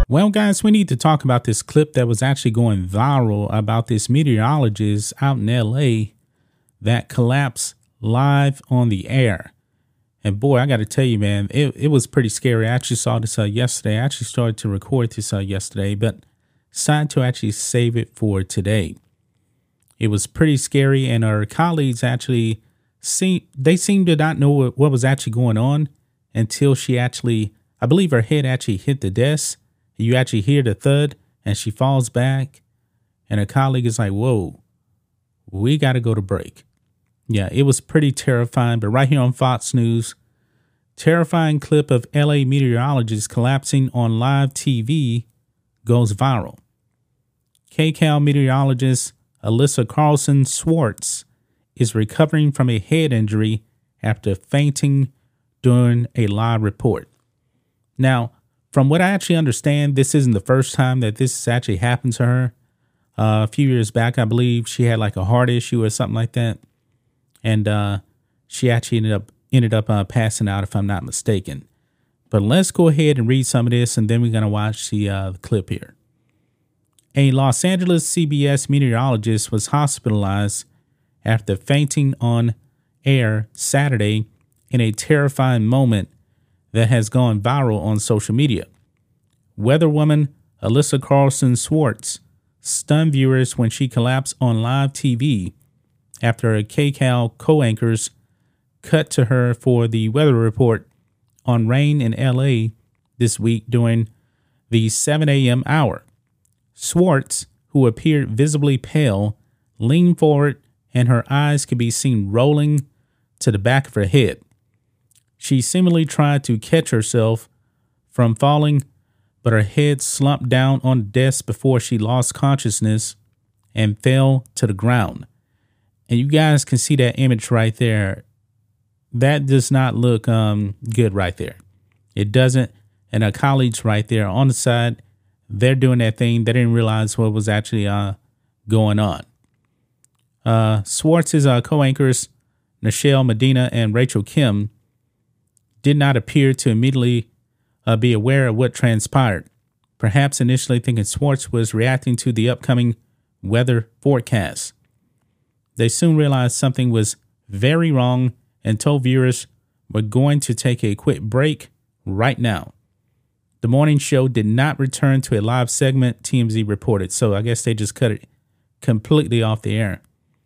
Well, guys, we need to talk about this clip that was actually going viral about this meteorologist out in LA that collapsed live on the air. And boy, I got to tell you, man, it was pretty scary. I actually saw this yesterday. I actually started to record this yesterday, but decided to actually save it for today. It was pretty scary, and our colleagues actually seemed to not know what was actually going on until she actually, I believe her head actually hit the desk. You actually hear the thud, and she falls back, and her colleague is like, whoa, we got to go to break. Yeah, it was pretty terrifying, but right here on Fox News, terrifying clip of LA meteorologist collapsing on live TV goes viral. KCAL meteorologist Alyssa Carlson Swartz is recovering from a head injury after fainting during a live report. Now, from what I actually understand, this isn't the first time that this has actually happened to her. A few years back, I believe she had like a heart issue or something like that. And she actually ended up passing out, if I'm not mistaken. But let's go ahead and read some of this, and then we're going to watch the clip here. A Los Angeles CBS meteorologist was hospitalized after fainting on air Saturday in a terrifying moment that has gone viral on social media. Weatherwoman Alyssa Carlson Swartz stunned viewers when she collapsed on live TV after a KCAL co-anchors cut to her for the weather report on rain in LA this week during the 7 a.m. hour. Swartz, who appeared visibly pale, leaned forward and her eyes could be seen rolling to the back of her head. She seemingly tried to catch herself from falling, but her head slumped down on the desk before she lost consciousness and fell to the ground. And you guys can see that image right there. That does not look good right there. It doesn't. And our colleagues right there on the side, they're doing that thing. They didn't realize what was actually going on. Swartz's co-anchors, Nichelle Medina and Rachel Kim, did not appear to immediately be aware of what transpired, perhaps initially thinking Swartz was reacting to the upcoming weather forecast. They soon realized something was very wrong and told viewers we're going to take a quick break right now. The morning show did not return to a live segment, TMZ reported, so I guess they just cut it completely off the air.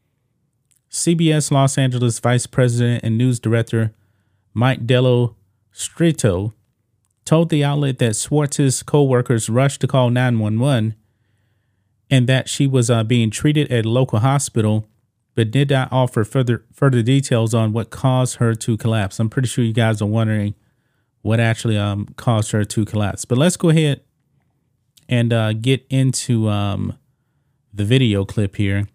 CBS Los Angeles Vice President and News Director Mike Dello Stritto told the outlet that Swartz's co-workers rushed to call 911 and that she was being treated at a local hospital, but did not offer further details on what caused her to collapse. I'm pretty sure you guys are wondering what actually caused her to collapse. But let's go ahead and get into the video clip here.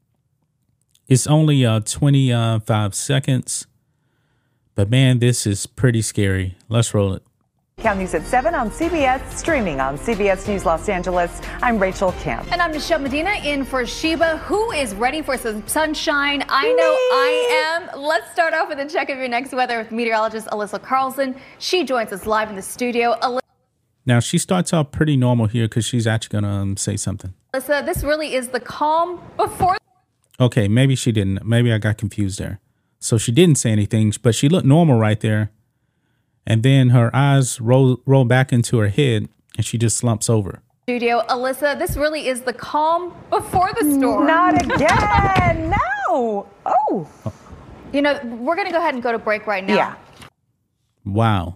It's only 25 seconds. But man, this is pretty scary. Let's roll it. KCAL News at 7 on CBS, streaming on CBS News Los Angeles. I'm Rachel Kim. And I'm Nichelle Medina in for Sheba, who is ready for some sunshine. I know I am. Let's start off with a check of your next weather with meteorologist Alyssa Carlson. She joins us live in the studio. Now, she starts off pretty normal here because she's actually going to say something. Alyssa, this really is the calm before. Okay, maybe she didn't. Maybe I got confused there. So she didn't say anything, but she looked normal right there. And then her eyes roll back into her head and she just slumps over. Studio, Alyssa, this really is the calm before the storm. Not again. No. Oh. You know, we're going to go ahead and go to break right now. Yeah. Wow.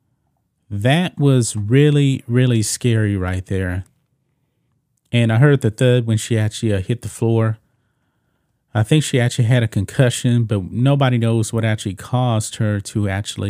That was really, really scary right there. And I heard the thud when she actually hit the floor. I think she actually had a concussion, but nobody knows what actually caused her to actually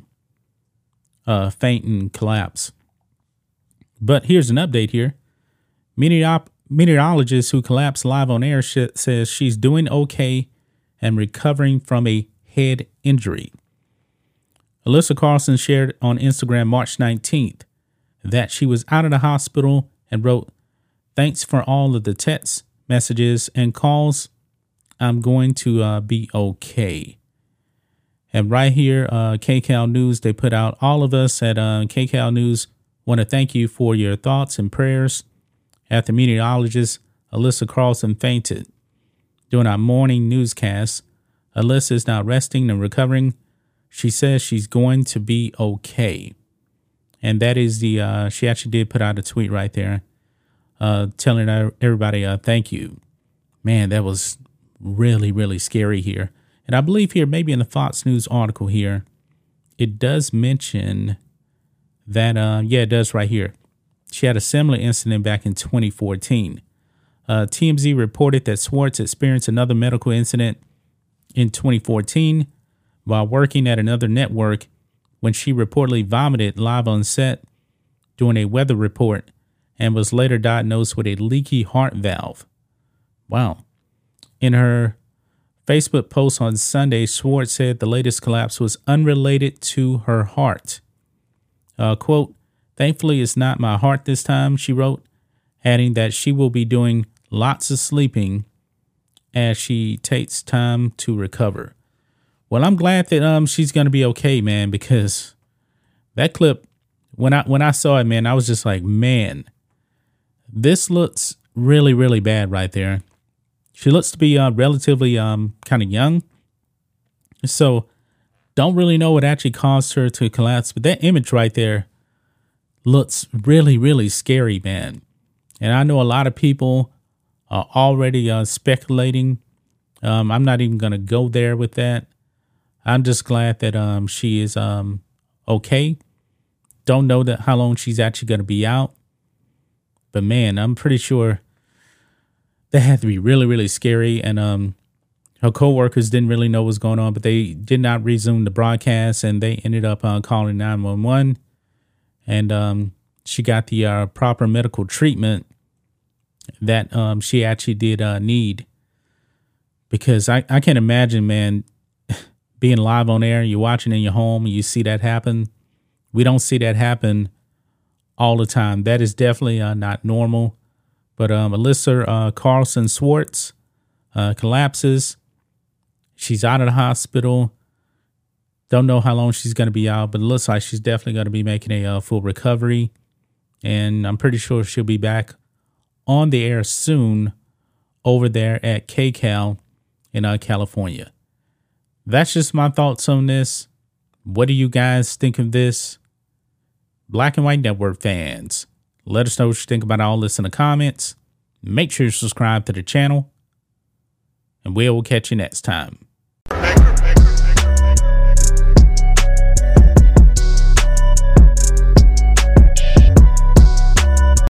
faint and collapse. But here's an update here. Meteorologist who collapsed live on air says she's doing okay and recovering from a head injury. Alyssa Carlson shared on Instagram March 19th that she was out of the hospital and wrote, "Thanks for all of the texts, messages, and calls. I'm going to be okay." And right here, KCAL News, they put out all of us at KCAL News Want to thank you for your thoughts and prayers after meteorologist Alyssa Carlson fainted during our morning newscast. Alyssa is now resting and recovering. She says she's going to be okay. And that is she actually did put out a tweet right there telling everybody thank you. Man, that was really, really scary here. And I believe here, maybe in the Fox News article here, it does mention that, it does right here. She had a similar incident back in 2014. TMZ reported that Swartz experienced another medical incident in 2014 while working at another network when she reportedly vomited live on set during a weather report and was later diagnosed with a leaky heart valve. Wow. In her Facebook post on Sunday, Swartz said the latest collapse was unrelated to her heart. Quote, "Thankfully, it's not my heart this time," she wrote, adding that she will be doing lots of sleeping as she takes time to recover. Well, I'm glad that she's going to be okay, man, because that clip, when I saw it, man, I was just like, man, this looks really, really bad right there. She looks to be relatively kind of young. So don't really know what actually caused her to collapse. But that image right there looks really, really scary, man. And I know a lot of people are already speculating. I'm not even going to go there with that. I'm just glad that she is okay. Don't know that how long she's actually going to be out. But, man, I'm pretty sure that had to be really, really scary. And her coworkers didn't really know what was going on, but they did not resume the broadcast, and they ended up calling 911. And she got the proper medical treatment that she actually did need. Because I can't imagine, man, being live on air, you're watching in your home, and you see that happen. We don't see that happen all the time. That is definitely not normal. But Alyssa Carlson Swartz collapses. She's out of the hospital. Don't know how long she's going to be out, but it looks like she's definitely going to be making a full recovery. And I'm pretty sure she'll be back on the air soon over there at KCAL in California. That's just my thoughts on this. What do you guys think of this? Black and White Network fans, let us know what you think about all this in the comments. Make sure you subscribe to the channel, and we will catch you next time.